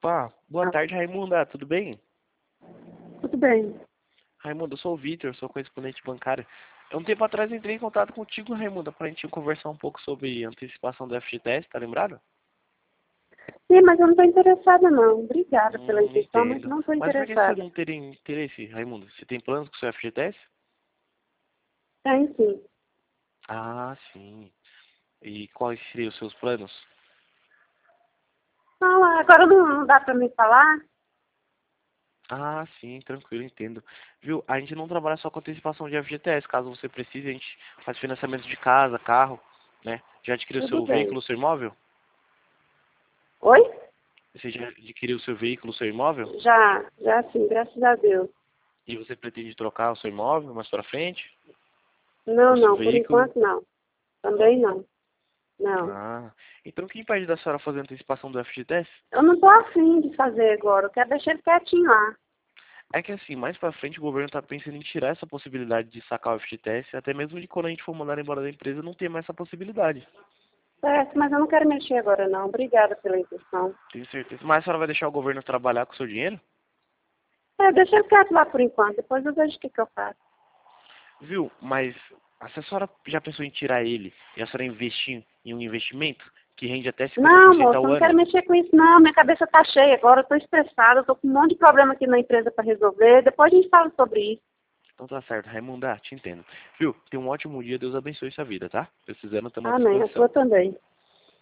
Opa, boa tarde, Raimunda, tudo bem? Tudo bem. Raimunda, eu sou o Vitor, sou correspondente bancário. Um tempo atrás entrei em contato contigo, Raimunda, pra gente conversar um pouco sobre antecipação do FGTS, tá lembrado? Sim, mas eu não estou interessada, não. Obrigada pela inscrição, mas Entendo. não estou Mas por que você interessada. não teria interesse, Raimunda? Você tem planos com o seu FGTS? Tem sim. Ah, sim. E quais seriam os seus planos? Não, agora não dá para me falar. Ah, sim, tranquilo, entendo. Viu? A gente não trabalha só com antecipação de FGTS. Caso você precise, a gente faz financiamento de casa, carro, né? Já adquiriu Tudo seu bem. veículo, seu imóvel? Oi? Você já adquiriu seu veículo, seu imóvel? Já sim, graças a Deus. E você pretende trocar o seu imóvel mais pra frente? Não, O seu não, por veículo? enquanto não. Também não. Não. Ah, então o que impede da senhora fazer antecipação do FGTS? Eu não estou afim de fazer agora. Eu quero deixar ele quietinho lá. É que assim, mais pra frente o governo tá pensando em tirar essa possibilidade de sacar o FGTS, até mesmo de quando a gente for mandar embora da empresa não ter mais essa possibilidade. Certo, mas eu não quero mexer agora, não. Obrigada pela intenção. Tenho certeza. Mas a senhora vai deixar o governo trabalhar com o seu dinheiro? Deixa ele quieto lá por enquanto. Depois eu vejo o que eu faço. Viu? Mas se a senhora já pensou em tirar ele e a senhora investir em um investimento que rende até Não, 50% moça, eu ao não quero ano? mexer com isso, não. Minha cabeça tá cheia agora, eu tô estressada, eu tô com um monte de problema aqui na empresa para resolver. Depois a gente fala sobre isso. Então tá certo, Raimunda, te entendo. Viu? Tenha um ótimo dia, Deus abençoe sua vida, tá? Precisando, estamos à Amém. A disposição. sua também.